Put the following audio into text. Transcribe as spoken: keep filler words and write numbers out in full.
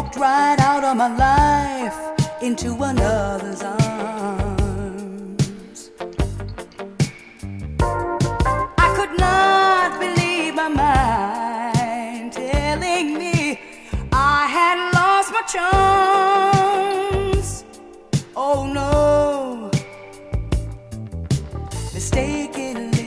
walked right out of my life into another's arms. I could not believe my mind telling me I had lost my charms. Oh no, mistakenly